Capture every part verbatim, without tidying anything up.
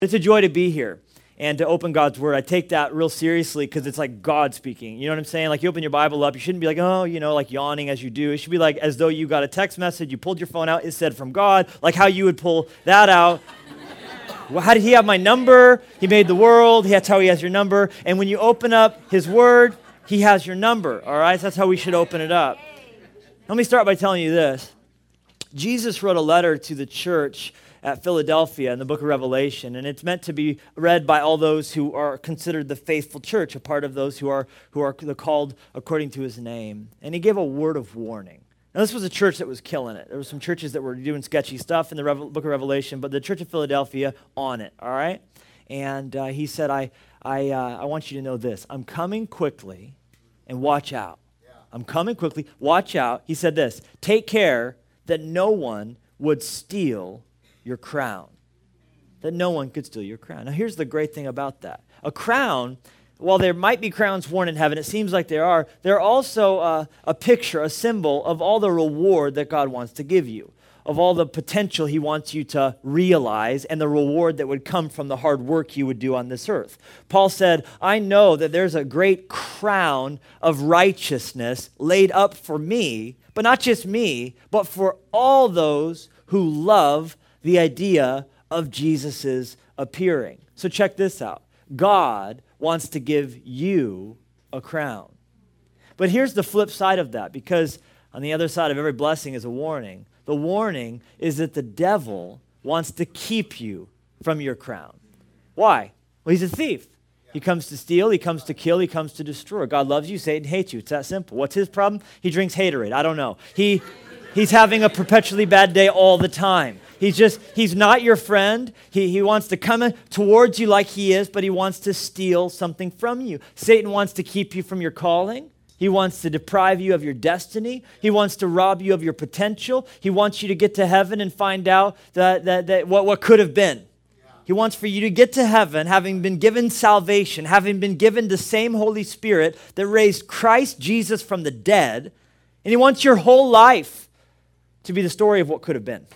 It's a joy to be here and to open God's Word. I take that real seriously because it's like God speaking. You know what I'm saying? Like you open your Bible up, you shouldn't be like, oh, you know, like yawning as you do. It should be like as though you got a text message, you pulled your phone out, it said from God, like how you would pull that out. Well, how did he have my number? He made the world. That's how he has your number. And when you open up his Word, he has your number, all right? So that's how we should open it up. Let me start by telling you this. Jesus wrote a letter to the church at Philadelphia in the book of Revelation, and it's meant to be read by all those who are considered the faithful church, a part of those who are who are called according to his name. And he gave a word of warning. Now, this was a church that was killing it. There were some churches that were doing sketchy stuff in the Revel- book of Revelation, but the church of Philadelphia on it, all right? And uh, he said, I, I, uh, I want you to know this. I'm coming quickly, and watch out. I'm coming quickly, watch out. He said this, take care that no one would steal your crown, that no one could steal your crown. Now, here's the great thing about that. A crown, while there might be crowns worn in heaven, it seems like there are, they're also uh, a picture, a symbol of all the reward that God wants to give you, of all the potential he wants you to realize and the reward that would come from the hard work you would do on this earth. Paul said, I know that there's a great crown of righteousness laid up for me, but not just me, but for all those who love the idea of Jesus' appearing. So check this out. God wants to give you a crown. But here's the flip side of that, because on the other side of every blessing is a warning. The warning is that the devil wants to keep you from your crown. Why? Well, he's a thief. He comes to steal, he comes to kill, he comes to destroy. God loves you, Satan hates you. It's that simple. What's his problem? He drinks haterade. I don't know. He he's having a perpetually bad day all the time. He's just, he's not your friend. He, he wants to come in towards you like he is, but he wants to steal something from you. Satan wants to keep you from your calling. He wants to deprive you of your destiny. He wants to rob you of your potential. He wants you to get to heaven and find out that, that, that what, what could have been. He wants for you to get to heaven, having been given salvation, having been given the same Holy Spirit that raised Christ Jesus from the dead, and he wants your whole life to be the story of what could have been.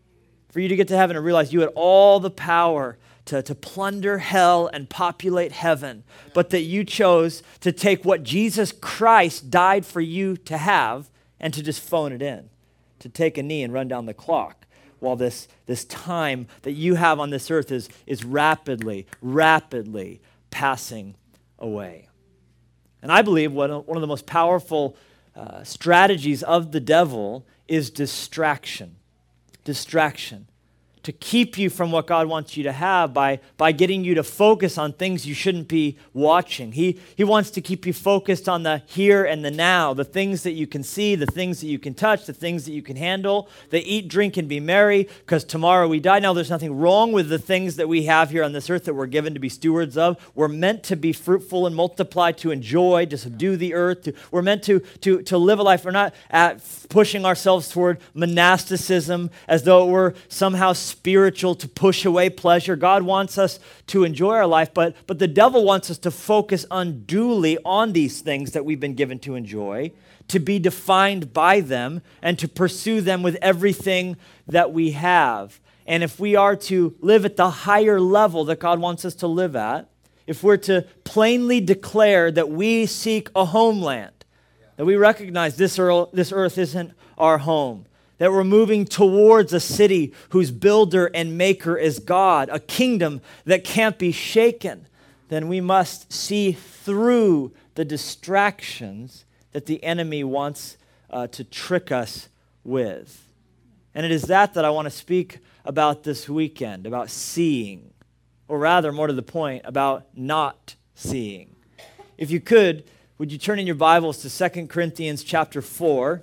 For you to get to heaven and realize you had all the power to, to plunder hell and populate heaven, but that you chose to take what Jesus Christ died for you to have and to just phone it in, to take a knee and run down the clock while this, this time that you have on this earth is, is rapidly, rapidly passing away. And I believe one of, one of the most powerful uh, strategies of the devil is distraction. Distraction. To keep you from what God wants you to have by, by getting you to focus on things you shouldn't be watching. He, he wants to keep you focused on the here and the now, the things that you can see, the things that you can touch, the things that you can handle, the eat, drink, and be merry, because tomorrow we die. Now, there's nothing wrong with the things that we have here on this earth that we're given to be stewards of. We're meant to be fruitful and multiply, to enjoy, to subdue the earth. To, we're meant to, to, to live a life. We're not at pushing ourselves toward monasticism as though it were somehow spiritual to push away pleasure. God wants us to enjoy our life, but, but the devil wants us to focus unduly on these things that we've been given to enjoy, to be defined by them, and to pursue them with everything that we have. And if we are to live at the higher level that God wants us to live at, if we're to plainly declare that we seek a homeland, that we recognize this earth, this earth isn't our home, that we're moving towards a city whose builder and maker is God, a kingdom that can't be shaken, then we must see through the distractions that the enemy wants uh, to trick us with. And it is that that I want to speak about this weekend, about seeing, or rather, more to the point, about not seeing. If you could, would you turn in your Bibles to Second Corinthians chapter four?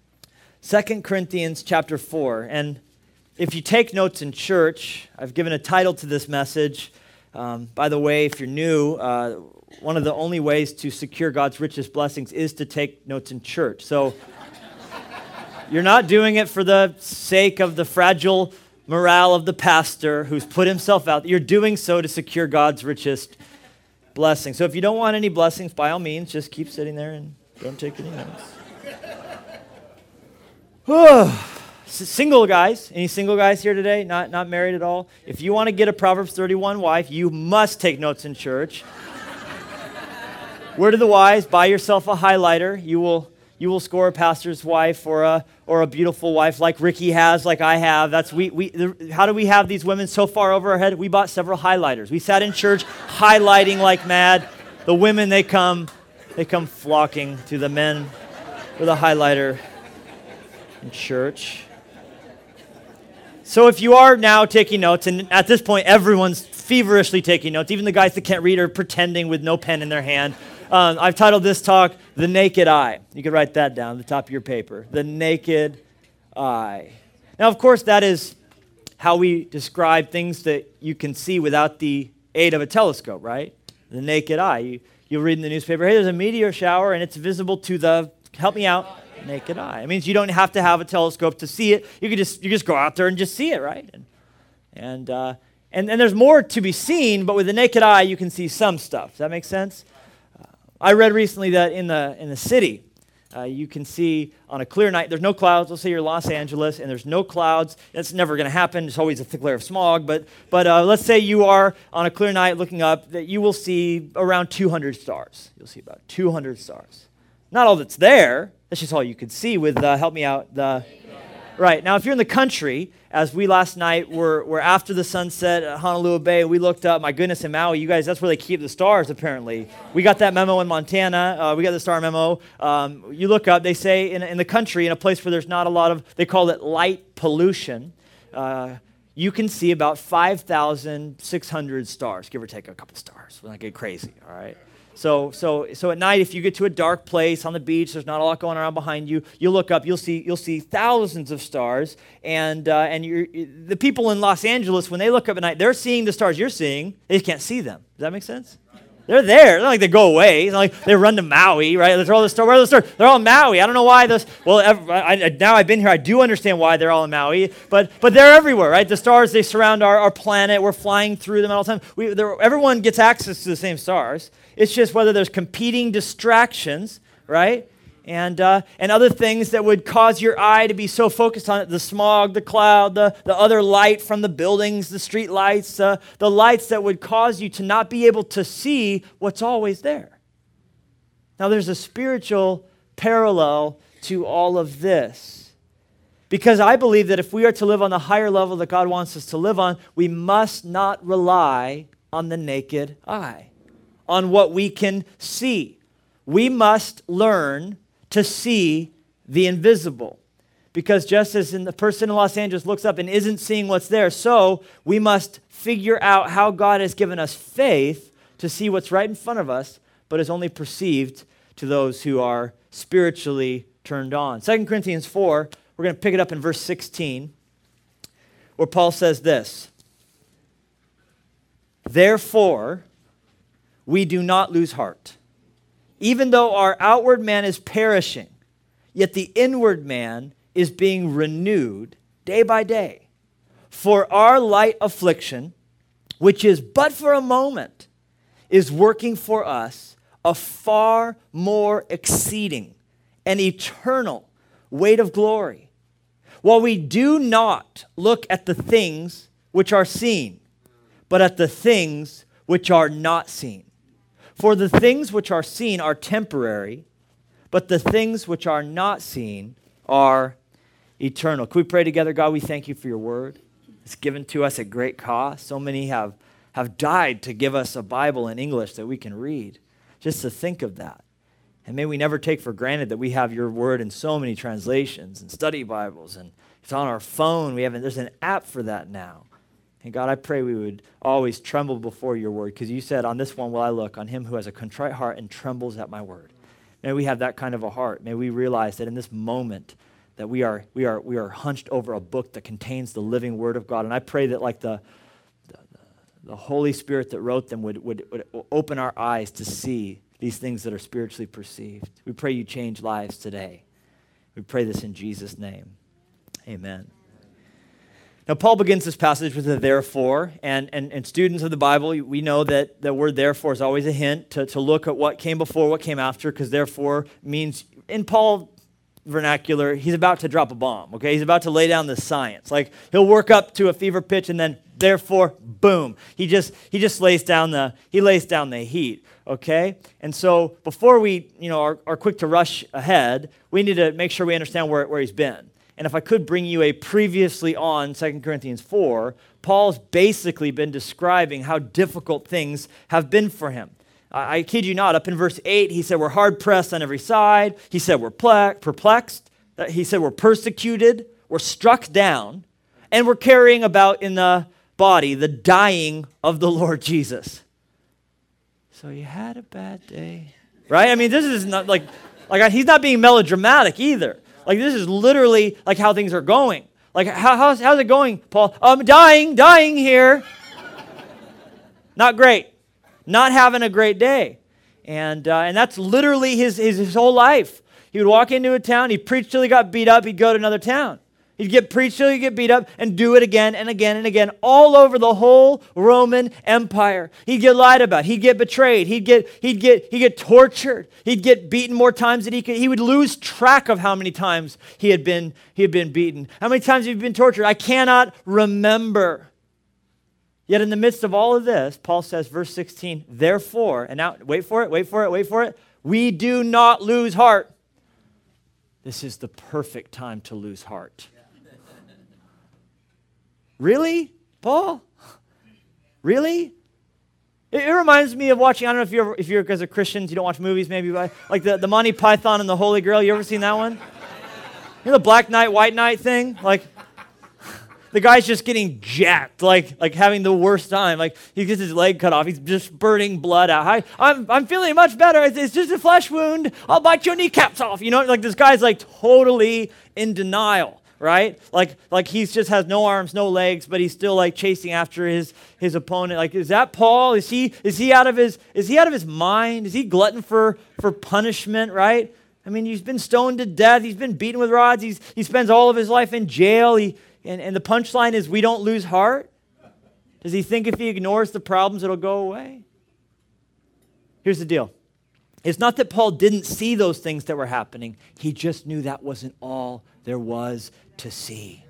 Second Corinthians chapter four. And if you take notes in church, I've given a title to this message. Um, by the way, if you're new, uh, one of the only ways to secure God's richest blessings is to take notes in church. So you're not doing it for the sake of the fragile morale of the pastor who's put himself out. You're doing so to secure God's richest blessing. So if you don't want any blessings, by all means, just keep sitting there and don't take any notes. S- single guys, any single guys here today? Not, not married at all? If you want to get a Proverbs thirty-one wife, you must take notes in church. Word of the wise, buy yourself a highlighter. You will you will score a pastor's wife or a or a beautiful wife like Ricky has, like I have. That's we we. The, how do we have these women so far over our head? We bought several highlighters. We sat in church highlighting like mad. The women they come they come flocking to the men with a highlighter in church. So if you are now taking notes, and at this point everyone's feverishly taking notes, even the guys that can't read are pretending with no pen in their hand. Um, I've titled this talk, The Naked Eye. You could write that down at the top of your paper. The Naked Eye. Now, of course, that is how we describe things that you can see without the aid of a telescope, right? The naked eye. You, you'll read in the newspaper, hey, there's a meteor shower, and it's visible to the, help me out, naked eye. It means you don't have to have a telescope to see it. You can just you just go out there and just see it, right? And and uh, and, and there's more to be seen, but with the naked eye, you can see some stuff. Does that make sense? I read recently that in the in the city, uh, you can see on a clear night, there's no clouds. Let's say you're Los Angeles, and there's no clouds. That's never going to happen. There's always a thick layer of smog. But but uh, let's say you are on a clear night looking up, that you will see around two hundred stars. You'll see about two hundred stars. Not all that's there. That's just all you could see with, uh, help me out, the... Right. Now, if you're in the country, as we last night were, were after the sunset at Honolulu Bay, we looked up, my goodness, in Maui, you guys, that's where they keep the stars, apparently. We got that memo in Montana. Uh, we got the star memo. Um, you look up, they say in, in the country, in a place where there's not a lot of, they call it light pollution, uh, you can see about five thousand six hundred stars, give or take a couple stars. We're not get crazy, all right? So, so, so at night, if you get to a dark place on the beach, there's not a lot going around behind you. You look up, you'll see, you'll see thousands of stars, and uh, and you're, the people in Los Angeles, when they look up at night, they're seeing the stars you're seeing. They can't see them. Does that make sense? They're there. It's not like they go away. It's not like they run to Maui, right? They're all the stars. Where are the stars? They're all in Maui. I don't know why those. Well, I, I, now I've been here, I do understand why they're all in Maui, but but they're everywhere, right? The stars, they surround our, our planet. We're flying through them all the time. We, everyone gets access to the same stars. It's just whether there's competing distractions, right? And uh, and other things that would cause your eye to be so focused on it, the smog, the cloud, the, the other light from the buildings, the street lights, uh, the lights that would cause you to not be able to see what's always there. Now there's a spiritual parallel to all of this. Because I believe that if we are to live on the higher level that God wants us to live on, we must not rely on the naked eye, on what we can see. We must learn to see the invisible. Because just as in the person in Los Angeles looks up and isn't seeing what's there, so we must figure out how God has given us faith to see what's right in front of us, but is only perceived to those who are spiritually turned on. Second Corinthians four, we're going to pick it up in verse sixteen, where Paul says this, "Therefore, we do not lose heart. Even though our outward man is perishing, yet the inward man is being renewed day by day. For our light affliction, which is but for a moment, is working for us a far more exceeding and eternal weight of glory. While we do not look at the things which are seen, but at the things which are not seen. For the things which are seen are temporary, but the things which are not seen are eternal." Can we pray together? God, we thank you for your word. It's given to us at great cost. So many have, have died to give us a Bible in English that we can read. Just to think of that. And may we never take for granted that we have your word in so many translations and study Bibles, and it's on our phone. We have there's an app for that now. And God, I pray we would always tremble before your word, because you said, "On this one will I look, on him who has a contrite heart and trembles at my word." May we have that kind of a heart. May we realize that in this moment that we are we are we are hunched over a book that contains the living word of God. And I pray that like the the, the Holy Spirit that wrote them would, would, would open our eyes to see these things that are spiritually perceived. We pray you change lives today. We pray this in Jesus' name. Amen. Now, Paul begins this passage with a therefore, and, and, and students of the Bible, we know that the word therefore is always a hint to, to look at what came before, what came after, because therefore means, and Paul vernacular, he's about to drop a bomb, okay? He's about to lay down the science. Like, he'll work up to a fever pitch and then, therefore, boom. He just he just lays down the he lays down the heat, okay? And so before we, you know, are, are quick to rush ahead, we need to make sure we understand where, where he's been. And if I could bring you a previously on Second Corinthians four, Paul's basically been describing how difficult things have been for him. I kid you not, up in verse eight, he said we're hard-pressed on every side. He said we're perplexed. He said we're persecuted. We're struck down. And we're carrying about in the body the dying of the Lord Jesus. So you had a bad day. Right? I mean, this is not like, like he's not being melodramatic either. Like, this is literally like how things are going. Like, how, how's, how's it going, Paul? I'm dying, dying here. Not great. Not having a great day. And uh, and that's literally his, his his whole life. He would walk into a town, he'd preach till he got beat up, he'd go to another town. He'd get preached till he'd get beat up and do it again and again and again all over the whole Roman Empire. He'd get lied about, he'd get betrayed, he'd get he'd get he'd get tortured, he'd get beaten more times than he could. He would lose track of how many times he had been he had been beaten. How many times have you been tortured? I cannot remember. Yet in the midst of all of this, Paul says, verse sixteen, therefore, and now, wait for it, wait for it, wait for it, we do not lose heart. This is the perfect time to lose heart. Really, Paul? Really? It, it reminds me of watching, I don't know if you're, if you're, because of Christians, you don't watch movies maybe, but like the, the Monty Python and the Holy Grail, you ever seen that one? You know the Black Knight, White Knight thing? Like, the guy's just getting jacked, like, like having the worst time. Like, he gets his leg cut off. He's just spurting blood out. I, I'm, I'm feeling much better. It's, it's just a flesh wound. I'll bite your kneecaps off. You know, like this guy's like totally in denial, right? Like, like he just has no arms, no legs, but he's still like chasing after his, his opponent. Like, is that Paul? Is he, is he out of his, is he out of his mind? Is he glutton for, for punishment, right? I mean, he's been stoned to death. He's been beaten with rods. He's, he spends all of his life in jail. He, And, and the punchline is we don't lose heart? Does he think if he ignores the problems, it'll go away? Here's the deal. It's not that Paul didn't see those things that were happening. He just knew that wasn't all there was to see.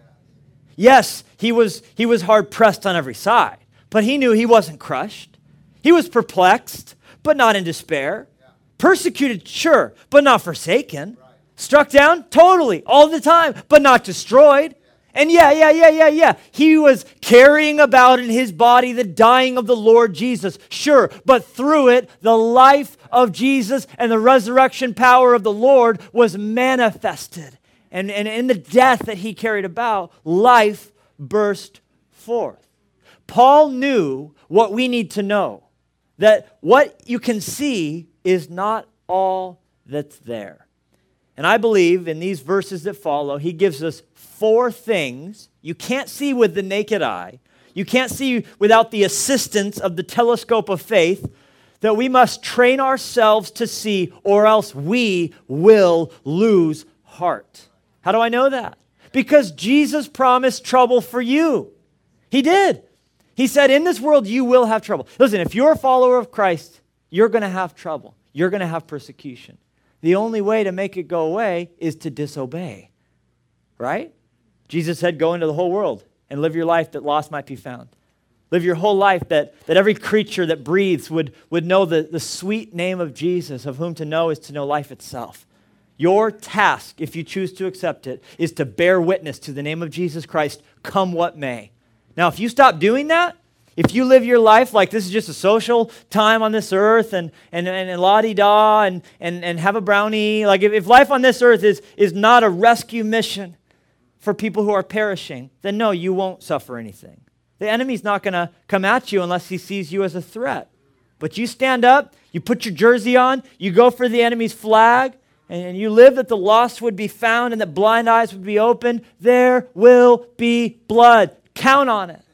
Yes, he was, he was hard-pressed on every side, but he knew he wasn't crushed. He was perplexed, but not in despair. Persecuted, sure, but not forsaken. Struck down, totally, all the time, but not destroyed. And yeah, yeah, yeah, yeah, yeah. He was carrying about in his body the dying of the Lord Jesus. Sure, but through it, the life of Jesus and the resurrection power of the Lord was manifested. And, and in the death that he carried about, life burst forth. Paul knew what we need to know, that what you can see is not all that's there. And I believe in these verses that follow, he gives us four things you can't see with the naked eye, you can't see without the assistance of the telescope of faith, that we must train ourselves to see, or else we will lose heart. How do I know that? Because Jesus promised trouble for you. He did. He said, in this world you will have trouble. Listen, if you're a follower of Christ, you're going to have trouble. You're going to have persecution. The only way to make it go away is to disobey, right? Jesus said, go into the whole world and live your life that lost might be found. Live your whole life that, that every creature that breathes would, would know the, the sweet name of Jesus, of whom to know is to know life itself. Your task, if you choose to accept it, is to bear witness to the name of Jesus Christ, come what may. Now, if you stop doing that, if you live your life like this is just a social time on this earth and and, and, and la-di-da and, and, and have a brownie, like if, if life on this earth is, is not a rescue mission for people who are perishing, then no, you won't suffer anything. The enemy's not going to come at you unless he sees you as a threat. But you stand up, you put your jersey on, you go for the enemy's flag, and you live that the lost would be found and that blind eyes would be opened, there will be blood. Count on it.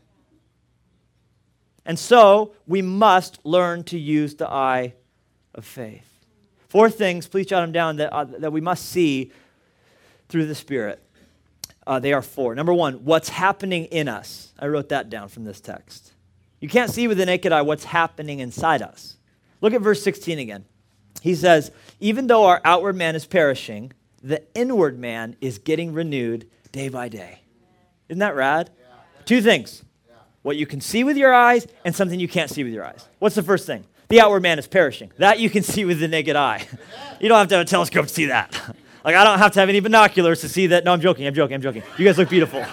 And so we must learn to use the eye of faith. Four things, please jot them down, that, uh, that we must see through the Spirit. Uh, they are four. Number one, what's happening in us. I wrote that down from this text. You can't see with the naked eye what's happening inside us. Look at verse sixteen again. He says, even though our outward man is perishing, the inward man is getting renewed day by day. Isn't that rad? Yeah. Two things. Yeah. What you can see with your eyes and something you can't see with your eyes. What's the first thing? The outward man is perishing. That you can see with the naked eye. You don't have to have a telescope to see that. Like, I don't have to have any binoculars to see that. No, I'm joking, I'm joking, I'm joking. You guys look beautiful.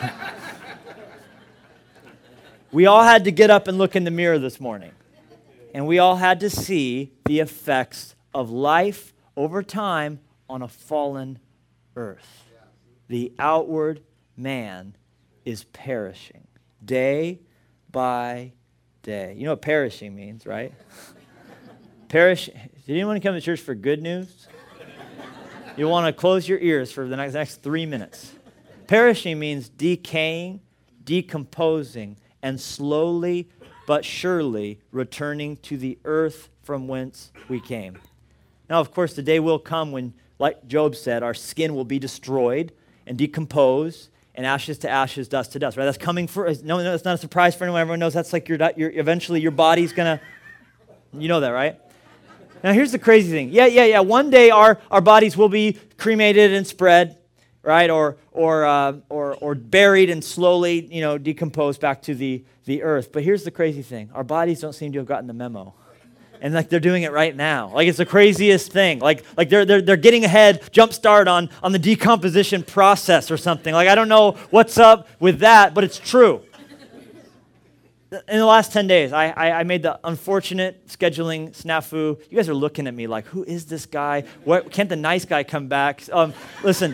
We all had to get up and look in the mirror this morning. And we all had to see the effects of life over time on a fallen earth. The outward man is perishing day by day. You know what perishing means, right? Perish. Did anyone come to church for good news? You want to close your ears for the next, next three minutes. Perishing means decaying, decomposing, and slowly but surely returning to the earth from whence we came. Now, of course, the day will come when, like Job said, our skin will be destroyed and decomposed, and ashes to ashes, dust to dust, right? That's coming for, no, no, it's not a surprise for anyone. Everyone knows that's like your, your eventually your body's going to, you know that, right? Now, here's the crazy thing. Yeah, yeah, yeah. One day our, our bodies will be cremated and spread, right? Or or uh, or or buried and slowly, you know, decomposed back to the, the earth. But here's the crazy thing. Our bodies don't seem to have gotten the memo. And like they're doing it right now. Like it's the craziest thing. Like like they're they're they're getting ahead, jump start on, on the decomposition process or something. Like I don't know what's up with that, but it's true. In the last ten days, I, I, I made the unfortunate scheduling snafu. You guys are looking at me like, who is this guy? What, can't the nice guy come back? Um, listen,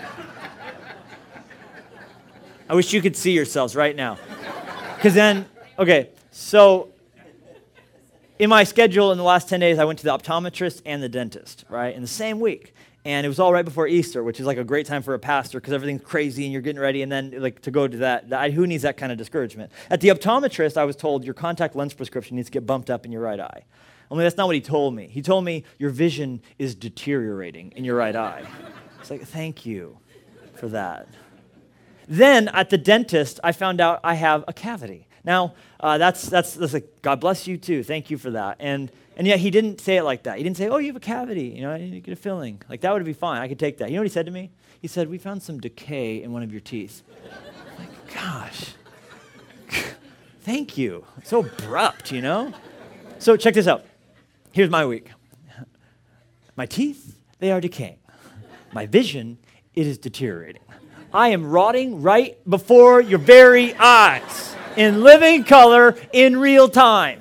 I wish you could see yourselves right now. Because then, okay, so in my schedule in the last ten days, I went to the optometrist and the dentist, right, in the same week. And it was all right before Easter, which is like a great time for a pastor because everything's crazy and you're getting ready. And then like to go to that, that, who needs that kind of discouragement? At the optometrist, I was told your contact lens prescription needs to get bumped up in your right eye. Only that's not what he told me. He told me your vision is deteriorating in your right eye. It's like, thank you for that. Then at the dentist, I found out I have a cavity. Now, uh, that's, that's that's like, God bless you too. Thank you for that. And and yet he didn't say it like that. He didn't say, oh, you have a cavity. You know, I need to get a filling. Like that would be fine. I could take that. You know what he said to me? He said, we found some decay in one of your teeth. I'm like, gosh, thank you. So abrupt, you know? So check this out. Here's my week. My teeth, they are decaying. My vision, it is deteriorating. I am rotting right before your very eyes in living color in real time.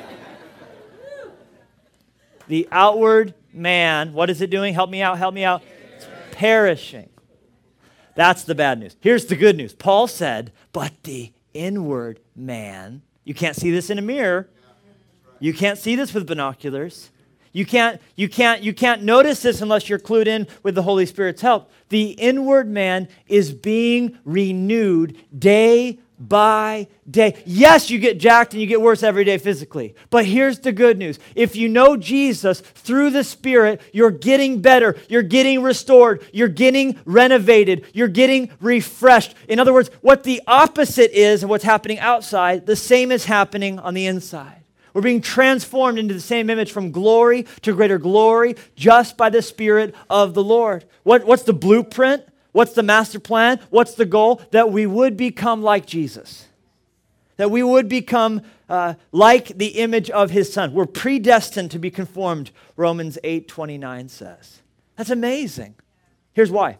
The outward man, what is it doing? Help me out, help me out. It's perishing. That's the bad news. Here's the good news. Paul said, but the inward man, you can't see this in a mirror. You can't see this with binoculars. You can't, you can't, you can't notice this unless you're clued in with the Holy Spirit's help. The inward man is being renewed day by day. Yes, you get jacked and you get worse every day physically. But here's the good news. If you know Jesus through the Spirit, you're getting better. You're getting restored. You're getting renovated. You're getting refreshed. In other words, what the opposite is of what's happening outside, the same is happening on the inside. We're being transformed into the same image from glory to greater glory just by the Spirit of the Lord. What, what's the blueprint? What's the master plan? What's the goal? That we would become like Jesus. That we would become uh, like the image of his Son. We're predestined to be conformed, Romans eight twenty-nine says. That's amazing. Here's why.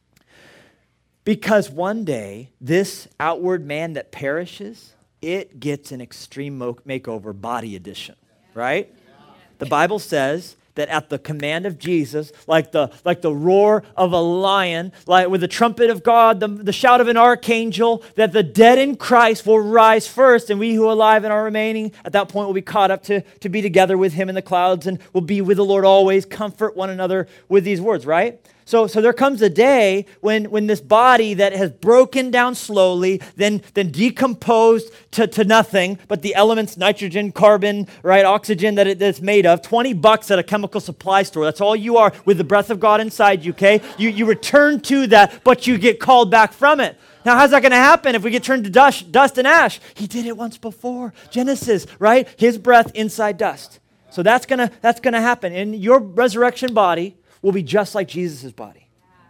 Because one day, this outward man that perishes, it gets an extreme makeover body edition, right? The Bible says that at the command of Jesus, like the like the roar of a lion, like with the trumpet of God, the, the shout of an archangel, that the dead in Christ will rise first, and we who are alive and are remaining at that point will be caught up to, to be together with him in the clouds and will be with the Lord always. Comfort one another with these words, right? So, so there comes a day when, when this body that has broken down slowly, then, then decomposed to, to nothing, but the elements, nitrogen, carbon, right, oxygen that it, that it's made of, twenty bucks at a chemical supply store. That's all you are with the breath of God inside you, okay? You, you return to that, but you get called back from it. Now, how's that going to happen if we get turned to dust, dust and ash? He did it once before. Genesis, right? His breath inside dust. So that's going to that's going to happen. And your resurrection body will be just like Jesus' body.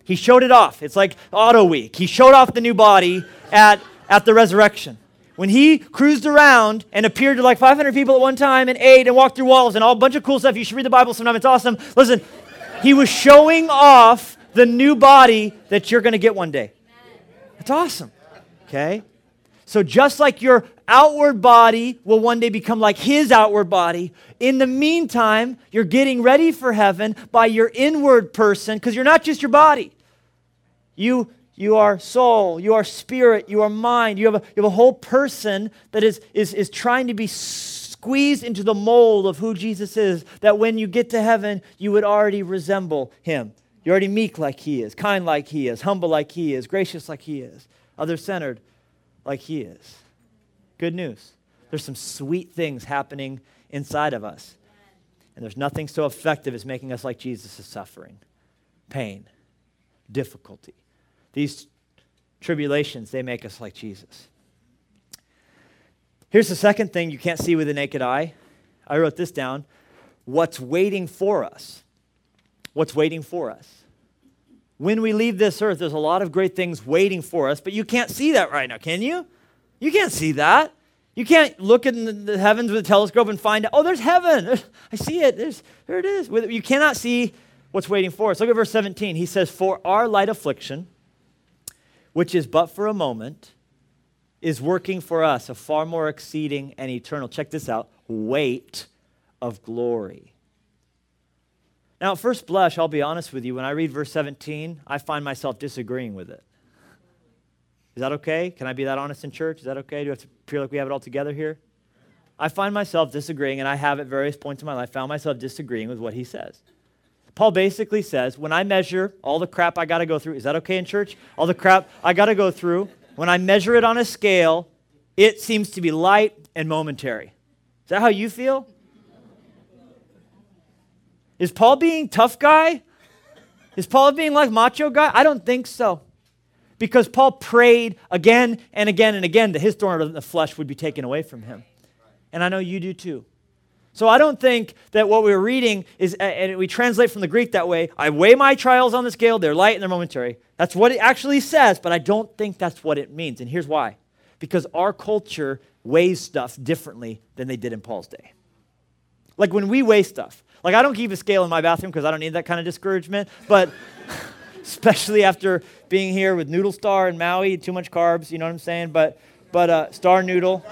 He showed it off. It's like Auto Week. He showed off the new body at, at the resurrection. When he cruised around and appeared to like five hundred people at one time and ate and walked through walls and all a bunch of cool stuff. You should read the Bible sometime. It's awesome. Listen, he was showing off the new body that you're going to get one day. That's awesome. Okay? So just like your outward body will one day become like his outward body, in the meantime, you're getting ready for heaven by your inward person, because you're not just your body. You, you are soul, you are spirit, you are mind. You have a, you have a whole person that is, is, is trying to be squeezed into the mold of who Jesus is, that when you get to heaven, you would already resemble him. You're already meek like he is, kind like he is, humble like he is, gracious like he is, other-centered like he is. Good news. There's some sweet things happening inside of us. And there's nothing so effective as making us like Jesus' suffering, pain, difficulty. These tribulations, they make us like Jesus. Here's the second thing you can't see with the naked eye. I wrote this down. What's waiting for us? What's waiting for us? When we leave this earth, there's a lot of great things waiting for us, but you can't see that right now, can you? You can't see that. You can't look in the, the heavens with a telescope and find out, oh, there's heaven. There's, I see it. There's, there it is. You cannot see what's waiting for us. Look at verse seventeen. He says, for our light affliction, which is but for a moment, is working for us a far more exceeding and eternal, check this out, weight of glory. Now, at first blush, I'll be honest with you, when I read verse seventeen, I find myself disagreeing with it. Is that okay? Can I be that honest in church? Is that okay? Do I have to appear like we have it all together here? I find myself disagreeing, and I have at various points in my life found myself disagreeing with what he says. Paul basically says, when I measure all the crap I got to go through, is that okay in church? All the crap I got to go through, when I measure it on a scale, it seems to be light and momentary. Is that how you feel? Is Paul being tough guy? Is Paul being like macho guy? I don't think so. Because Paul prayed again and again and again that his thorn of the flesh would be taken away from him. And I know you do too. So I don't think that what we're reading is, and we translate from the Greek that way, I weigh my trials on the scale, they're light and they're momentary. That's what it actually says, but I don't think that's what it means. And here's why. Because our culture weighs stuff differently than they did in Paul's day. Like when we weigh stuff, like I don't keep a scale in my bathroom because I don't need that kind of discouragement, but especially after being here with Noodle Star and Maui, too much carbs, you know what I'm saying? But but uh, Star Noodle.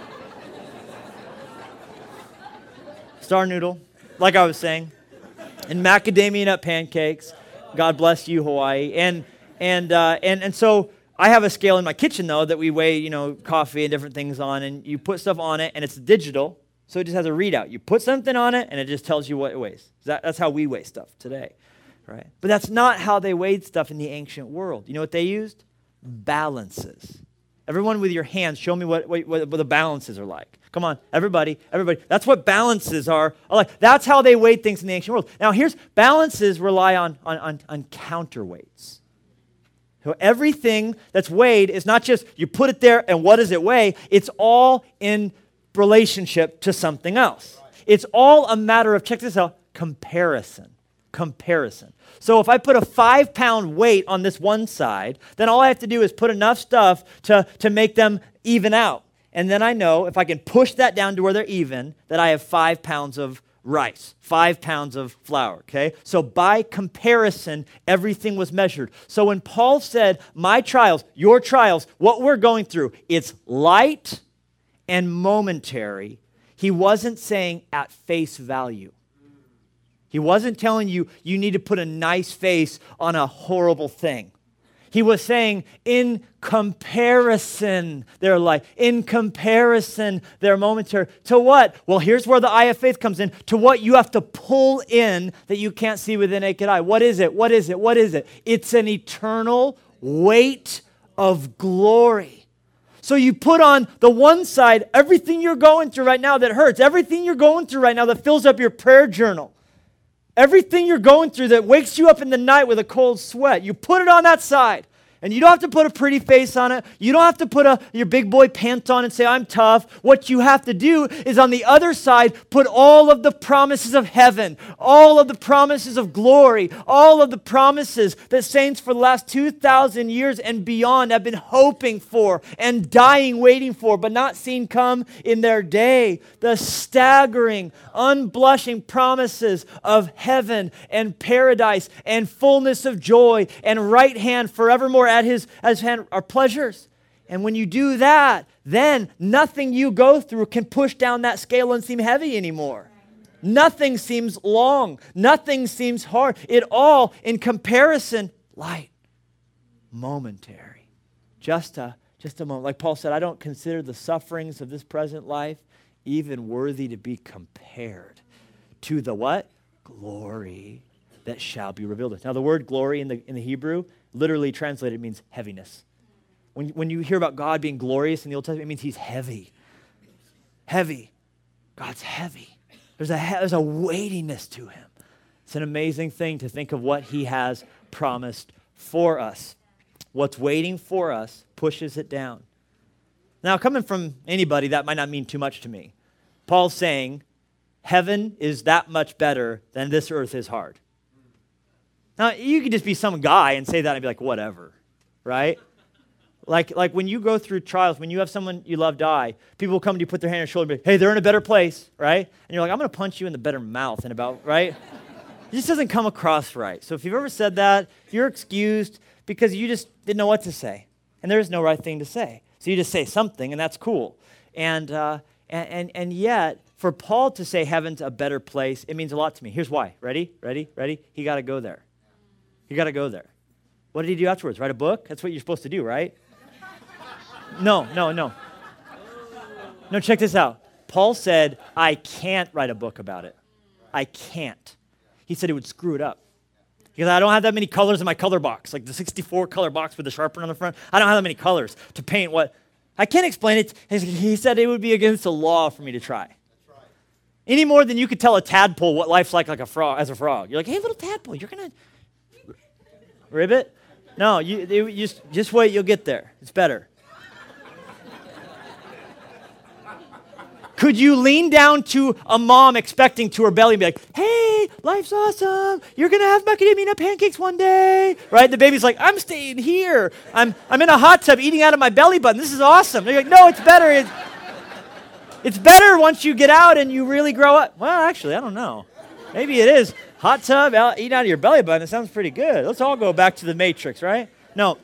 Star Noodle, like I was saying. And macadamia nut pancakes. God bless you, Hawaii. And and uh, and and so I have a scale in my kitchen, though, that we weigh, you know, coffee and different things on, and you put stuff on it, and it's digital. So it just has a readout. You put something on it, and it just tells you what it weighs. That, that's how we weigh stuff today, right? But that's not how they weighed stuff in the ancient world. You know what they used? Balances. Everyone with your hands, show me what, what, what the balances are like. Come on, everybody, everybody. That's what balances are like. That's how they weighed things in the ancient world. Now, here's, balances rely on, on, on, on counterweights. So everything that's weighed is not just you put it there and what does it weigh? It's all in relationship to something else. It's all a matter of, check this out, comparison. Comparison. So if I put a five pound weight on this one side, then all I have to do is put enough stuff to, to make them even out. And then I know if I can push that down to where they're even, that I have five pounds of rice, five pounds of flour, okay? So by comparison, everything was measured. So when Paul said, my trials, your trials, what we're going through, it's light and momentary, he wasn't saying at face value. He wasn't telling you you need to put a nice face on a horrible thing. He was saying in comparison, they're like, in comparison, they're momentary. To what? Well, here's where the eye of faith comes in. To what you have to pull in that you can't see with the naked eye. What is it? What is it? What is it? It's an eternal weight of glory. So you put on the one side everything you're going through right now that hurts, everything you're going through right now that fills up your prayer journal, everything you're going through that wakes you up in the night with a cold sweat. You put it on that side. And you don't have to put a pretty face on it. You don't have to put a, your big boy pants on and say, I'm tough. What you have to do is on the other side, put all of the promises of heaven, all of the promises of glory, all of the promises that saints for the last two thousand years and beyond have been hoping for and dying waiting for, but not seen come in their day. The staggering, unblushing promises of heaven and paradise and fullness of joy and right hand forevermore at his, at his hand are pleasures. And when you do that, then nothing you go through can push down that scale and seem heavy anymore. Nothing seems long. Nothing seems hard. It all, in comparison, light, momentary. Just a, just a moment. Like Paul said, I don't consider the sufferings of this present life even worthy to be compared to the what? Glory that shall be revealed. Now, the word glory in the in the Hebrew, literally translated, means heaviness. When, when you hear about God being glorious in the Old Testament, it means he's heavy. Heavy. God's heavy. There's a, there's a weightiness to him. It's an amazing thing to think of what he has promised for us. What's waiting for us pushes it down. Now, coming from anybody, that might not mean too much to me. Paul's saying, heaven is that much better than this earth is hard. Now, you could just be some guy and say that and be like, whatever, right? Like, like when you go through trials, when you have someone you love die, people will come to you, put their hand on your shoulder and be like, hey, they're in a better place, right? And you're like, I'm going to punch you in the better mouth in about, right? It just doesn't come across right. So if you've ever said that, you're excused because you just didn't know what to say. And there is no right thing to say. So you just say something, and that's cool. And, uh, and, and, and yet, for Paul to say heaven's a better place, it means a lot to me. Here's why. Ready? Ready? Ready? He got to go there. He got to go there. What did he do afterwards? Write a book? That's what you're supposed to do, right? No, no, no. No, check this out. Paul said, I can't write a book about it. I can't. He said it would screw it up. Because I don't have that many colors in my color box, like the sixty-four color box with the sharpener on the front. I don't have that many colors to paint what. I can't explain it. He said it would be against the law for me to try. That's right. Any more than you could tell a tadpole what life's like like a frog, as a frog. You're like, hey, little tadpole, you're going to ribbit? No, you, you just, just wait, you'll get there. It's better. Could you lean down to a mom expecting to her belly and be like, hey, life's awesome. You're going to have macadamia nut pancakes one day. Right? The baby's like, I'm staying here. I'm I'm in a hot tub eating out of my belly button. This is awesome. They're like, no, it's better. It's, it's better once you get out and you really grow up. Well, actually, I don't know. Maybe it is. Hot tub, out, eat out of your belly button. It sounds pretty good. Let's all go back to the Matrix, right? No.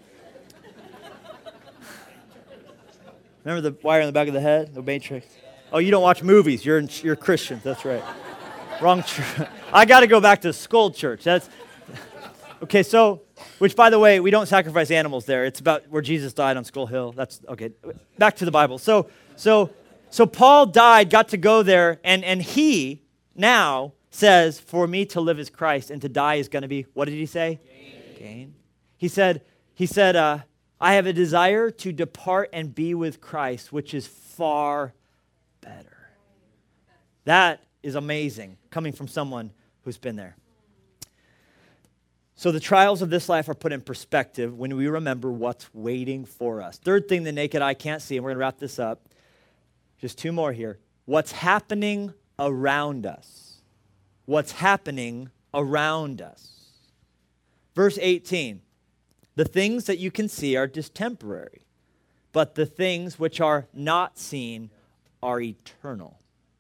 Remember the wire in the back of the head? The Matrix? Oh, you don't watch movies. You're in, you're Christians. That's right. Wrong church. I got to go back to Skull Church. That's okay. So, which by the way, we don't sacrifice animals there. It's about where Jesus died on Skull Hill. That's okay. Back to the Bible. So, so, so Paul died, got to go there, and and he now says, "For me to live is Christ, and to die is going to be." What did he say? Gain. Gain. He said. He said, uh, "I have a desire to depart and be with Christ, which is far better." That is amazing, coming from someone who's been there. So the trials of this life are put in perspective when we remember what's waiting for us. Third thing the naked eye can't see, and we're going to wrap this up. Just two more here. What's happening around us? What's happening around us? Verse eighteen. The things that you can see are just temporary, but the things which are not seen are eternal.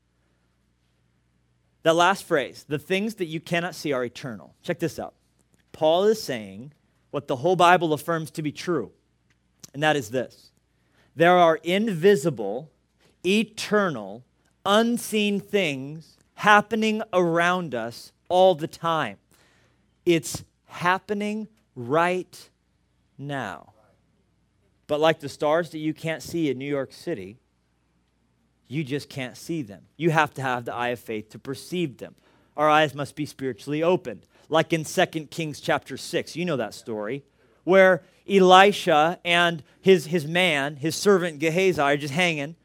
That last phrase, the things that you cannot see are eternal. Check this out. Paul is saying what the whole Bible affirms to be true, and that is this. There are invisible, eternal, unseen things happening around us all the time. It's happening right now. But like the stars that you can't see in New York City, you just can't see them. You have to have the eye of faith to perceive them. Our eyes must be spiritually opened. Like in Second Kings chapter six, you know that story, where Elisha and his, his man, his servant Gehazi, are just hanging,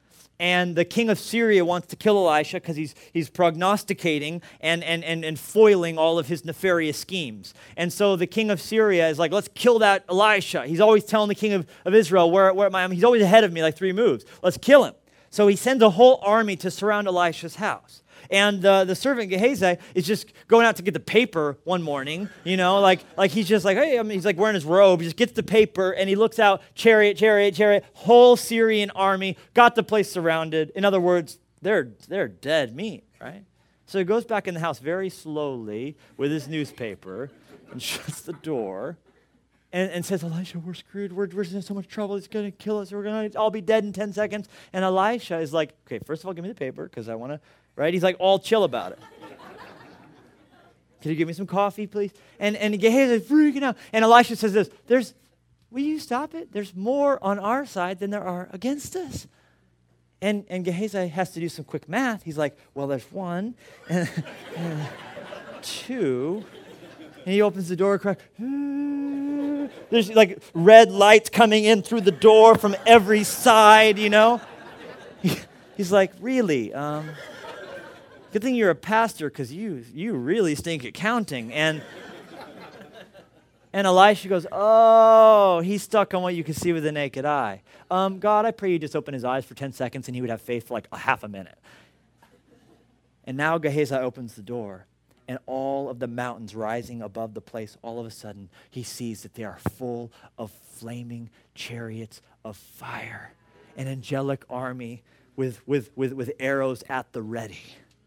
and the king of Syria wants to kill Elisha because he's he's prognosticating and, and, and, and foiling all of his nefarious schemes. And so the king of Syria is like, let's kill that Elisha. He's always telling the king of, of Israel, where, where am I? He's always ahead of me like three moves. Let's kill him. So he sends a whole army to surround Elisha's house. And uh, the servant Gehazi is just going out to get the paper one morning, you know, like like he's just like, hey, I mean, he's like wearing his robe. He just gets the paper and he looks out, chariot, chariot, chariot, whole Syrian army, got the place surrounded. In other words, they're they're dead meat, right? So he goes back in the house very slowly with his newspaper and shuts the door and, and says, Elisha, we're screwed. We're, we're in so much trouble. He's going to kill us. We're going to all be dead in ten seconds. And Elisha is like, okay, first of all, give me the paper because I want to. Right? He's like all chill about it. Can you give me some coffee, please? And and Gehazi is freaking out. And Elisha says this, there's, will you stop it? There's more on our side than there are against us. And and Gehazi has to do some quick math. He's like, well, there's one, and, and two. And he opens the door, crack. There's like red lights coming in through the door from every side, you know? He's like, really? Um... Good thing you're a pastor because you you really stink at counting. And and Elisha goes, oh, he's stuck on what you can see with the naked eye. Um, God, I pray you just open his eyes for ten seconds and he would have faith for like a half a minute. And now Gehazi opens the door and all of the mountains rising above the place, all of a sudden he sees that they are full of flaming chariots of fire, an angelic army with with with, with arrows at the ready.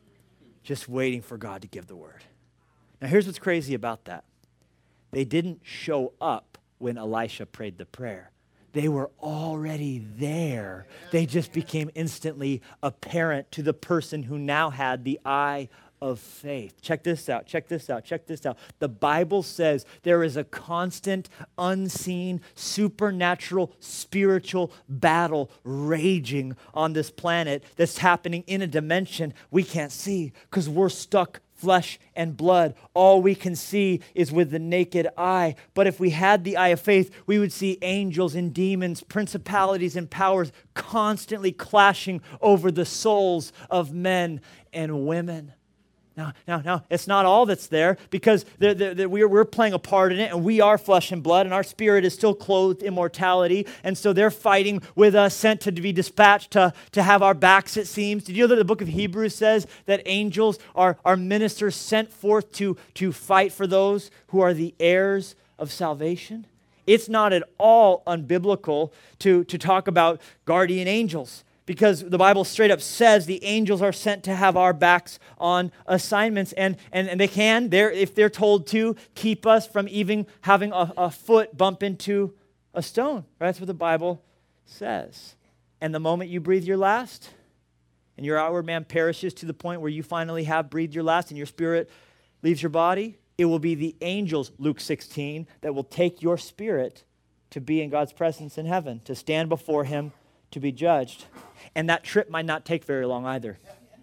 Just waiting for God to give the word. Now, here's what's crazy about that. They didn't show up when Elisha prayed the prayer. They were already there. They just became instantly apparent to the person who now had the eye of faith. Check this out, check this out, check this out. The Bible says there is a constant, unseen, supernatural, spiritual battle raging on this planet that's happening in a dimension we can't see because we're stuck flesh and blood. All we can see is with the naked eye. But if we had the eye of faith, we would see angels and demons, principalities and powers constantly clashing over the souls of men and women. Now, now, now, it's not all that's there because they're, they're, they're, we're, we're playing a part in it and we are flesh and blood and our spirit is still clothed immortality. And so they're fighting with us, sent to be dispatched to, to have our backs, it seems. Did you know that the book of Hebrews says that angels are, are ministers sent forth to, to fight for those who are the heirs of salvation? It's not at all unbiblical to, to talk about guardian angels. Because the Bible straight up says the angels are sent to have our backs on assignments. And, and, and they can, they're, if they're told to, keep us from even having a, a foot bump into a stone. Right? That's what the Bible says. And the moment you breathe your last, and your outward man perishes to the point where you finally have breathed your last and your spirit leaves your body, it will be the angels, Luke sixteen, that will take your spirit to be in God's presence in heaven, to stand before him, to be judged. And that trip might not take very long either.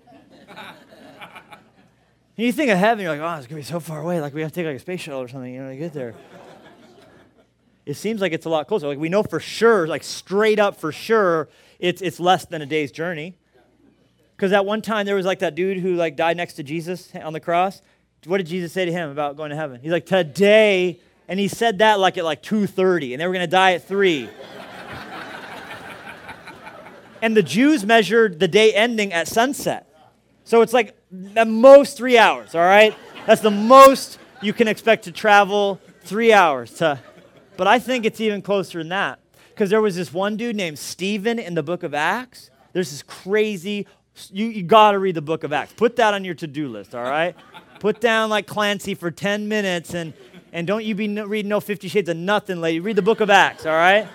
And you think of heaven, you're like, oh, it's going to be so far away. Like we have to take like a space shuttle or something, you know, to get there. It seems like it's a lot closer. Like we know for sure, like straight up for sure, it's it's less than a day's journey. Because at one time there was like that dude who like died next to Jesus on the cross. What did Jesus say to him about going to heaven? He's like, today, and he said that like at like two thirty, and they were going to die at three. And the Jews measured the day ending at sunset. So it's like at most three hours, all right? That's the most you can expect to travel, three hours. To, but I think it's even closer than that. Because there was this one dude named Stephen in the book of Acts. There's this crazy, you, you got to read the book of Acts. Put that on your to-do list, all right? Put down like Clancy for ten minutes and, and don't you be no, reading no Fifty Shades of Nothing, lady. Read the book of Acts, all right?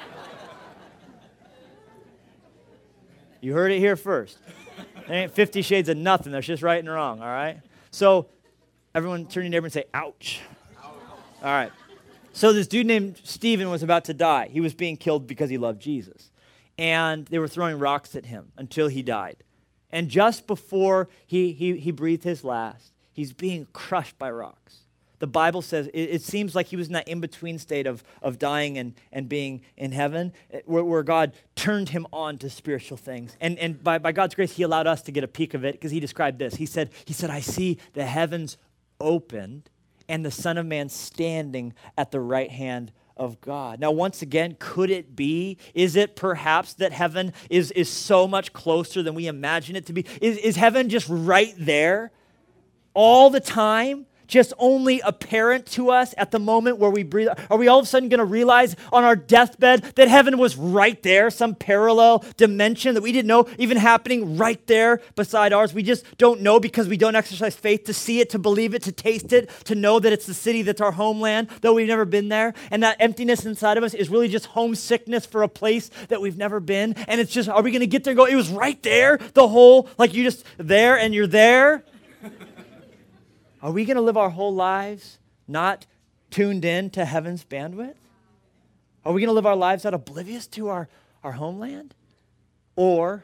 You heard it here first. There ain't Fifty Shades of Nothing. That's just right and wrong, all right? So everyone turn to your neighbor and say, ouch. All right. So this dude named Stephen was about to die. He was being killed because he loved Jesus. And they were throwing rocks at him until he died. And just before he, he, he breathed his last, he's being crushed by rocks. the Bible says it, it seems like he was in that in-between state of, of dying and, and being in heaven, where, where God turned him on to spiritual things. And, and by, by God's grace, he allowed us to get a peek of it because he described this. He said, he said, I see the heavens opened and the Son of Man standing at the right hand of God. Now, once again, could it be? Is it perhaps that heaven is, is so much closer than we imagine it to be? Is, is heaven just right there all the time? Just only apparent to us at the moment where we breathe? Are we all of a sudden going to realize on our deathbed that heaven was right there, some parallel dimension that we didn't know even happening right there beside ours? We just don't know because we don't exercise faith to see it, to believe it, to taste it, to know that it's the city that's our homeland, though we've never been there. And that emptiness inside of us is really just homesickness for a place that we've never been. And it's just, are we going to get there and go, it was right there, the whole, like you just there and you're there? Are we going to live our whole lives not tuned in to heaven's bandwidth? Are we going to live our lives out oblivious to our, our homeland? Or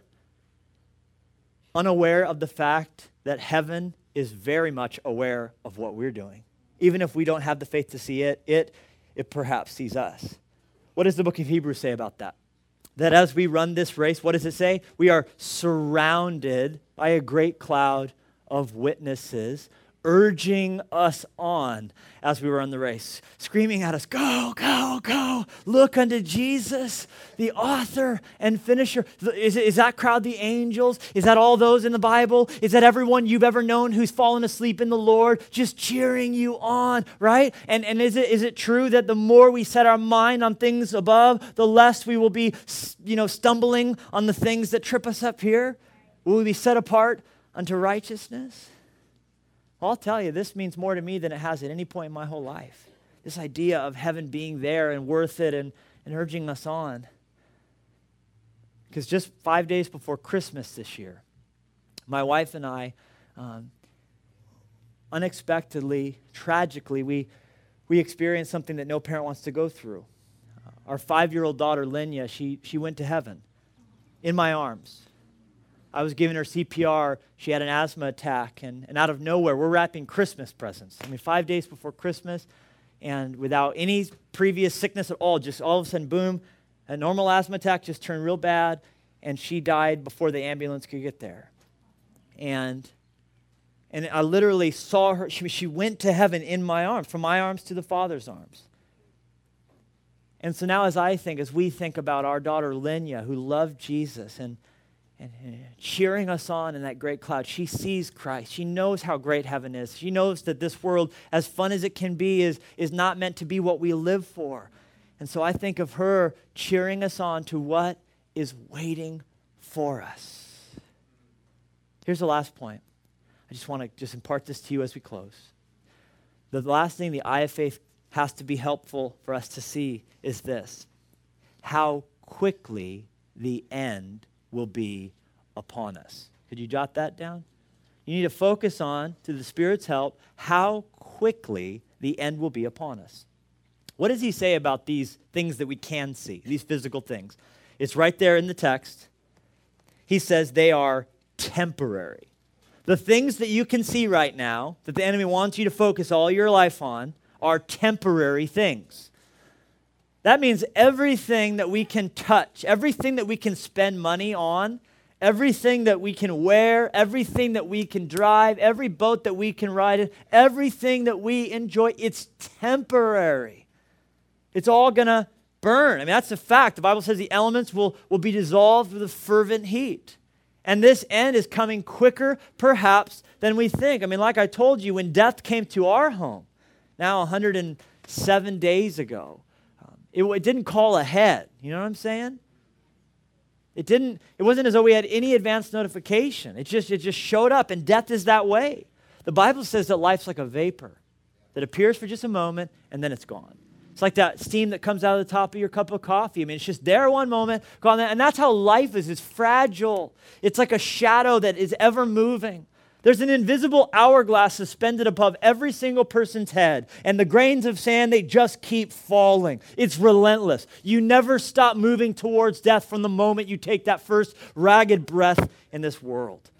unaware of the fact that heaven is very much aware of what we're doing? Even if we don't have the faith to see it, it, it perhaps sees us. What does the book of Hebrews say about that? That as we run this race, what does it say? We are surrounded by a great cloud of witnesses urging us on as we run the race, screaming at us, go, go, go, look unto Jesus, the author and finisher. Is, is that crowd the angels? Is that all those in the Bible? Is that everyone you've ever known who's fallen asleep in the Lord, just cheering you on, right? And, and is it is it true that the more we set our mind on things above, the less we will be, you know, stumbling on the things that trip us up here? Will we be set apart unto righteousness? Well, I'll tell you, this means more to me than it has at any point in my whole life. This idea of heaven being there and worth it and, and urging us on. Because just five days before Christmas this year, my wife and I, um, unexpectedly, tragically, we, we experienced something that no parent wants to go through. Uh, our five-year-old daughter, Linya, she, she went to heaven in my arms. I was giving her C P R. She had an asthma attack, and, and out of nowhere, we're wrapping Christmas presents. I mean, five days before Christmas, and without any previous sickness at all, just all of a sudden, boom, a normal asthma attack just turned real bad, and she died before the ambulance could get there. And and I literally saw her. She, she went to heaven in my arms, from my arms to the Father's arms. And so now as I think, as we think about our daughter Linya, who loved Jesus, and And, and cheering us on in that great cloud. She sees Christ. She knows how great heaven is. She knows that this world, as fun as it can be, is, is not meant to be what we live for. And so I think of her cheering us on to what is waiting for us. Here's the last point. I just want to just impart this to you as we close. The last thing the eye of faith has to be helpful for us to see is this: how quickly the end will be upon us. Could you jot that down? You need to focus on, through the Spirit's help, how quickly the end will be upon us. What does he say about these things that we can see, these physical things? It's right there in the text. He says they are temporary. The things that you can see right now, that the enemy wants you to focus all your life on, are temporary things. That means everything that we can touch, everything that we can spend money on, everything that we can wear, everything that we can drive, every boat that we can ride in, everything that we enjoy, it's temporary. It's all going to burn. I mean, that's a fact. The Bible says the elements will, will be dissolved with a fervent heat. And this end is coming quicker, perhaps, than we think. I mean, like I told you, when death came to our home, now one hundred seven days ago, It, it didn't call ahead. You know what I'm saying? It didn't. It wasn't as though we had any advance notification. It just it just showed up, and death is that way. The Bible says that life's like a vapor that appears for just a moment, and then it's gone. It's like that steam that comes out of the top of your cup of coffee. I mean, it's just there one moment, gone there. And that's how life is. It's fragile. It's like a shadow that is ever moving. There's an invisible hourglass suspended above every single person's head, and the grains of sand, they just keep falling. It's relentless. You never stop moving towards death from the moment you take that first ragged breath in this world.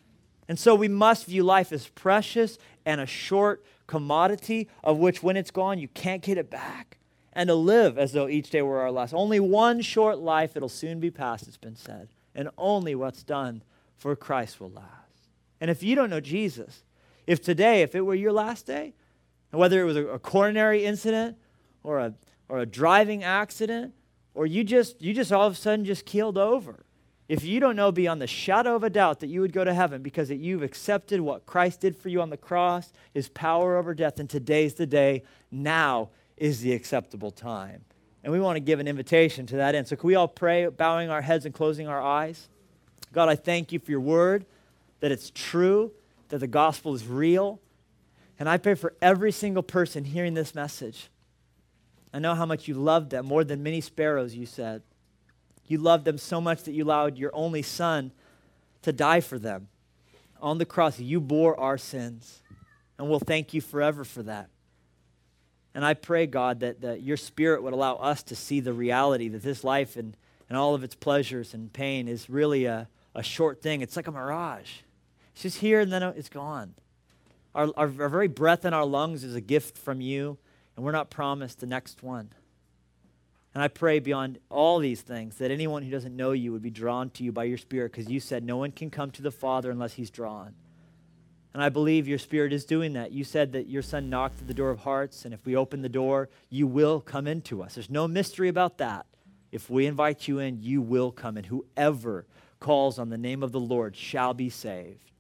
And so we must view life as precious and a short commodity of which when it's gone, you can't get it back. And to live as though each day were our last. Only one short life, it'll soon be past, it's been said. And only what's done for Christ will last. And if you don't know Jesus, if today, if it were your last day, and whether it was a, a coronary incident or a or a driving accident, or you just you just all of a sudden just keeled over, if you don't know beyond the shadow of a doubt that you would go to heaven because that you've accepted what Christ did for you on the cross, his power over death, and today's the day, now is the acceptable time. And we want to give an invitation to that end. So can we all pray, bowing our heads and closing our eyes? God, I thank you for your word, that it's true, that the gospel is real. And I pray for every single person hearing this message. I know how much you love them, more than many sparrows, you said. You loved them so much that you allowed your only son to die for them. On the cross, you bore our sins. And we'll thank you forever for that. And I pray, God, that, that your Spirit would allow us to see the reality that this life and, and all of its pleasures and pain is really a, a short thing. It's like a mirage. It's just here and then it's gone. Our, our, our very breath in our lungs is a gift from you, and we're not promised the next one. And I pray beyond all these things that anyone who doesn't know you would be drawn to you by your Spirit, because you said no one can come to the Father unless he's drawn. And I believe your Spirit is doing that. You said that your Son knocked at the door of hearts, and if we open the door, you will come into us. There's no mystery about that. If we invite you in, you will come in. Whoever calls on the name of the Lord shall be saved.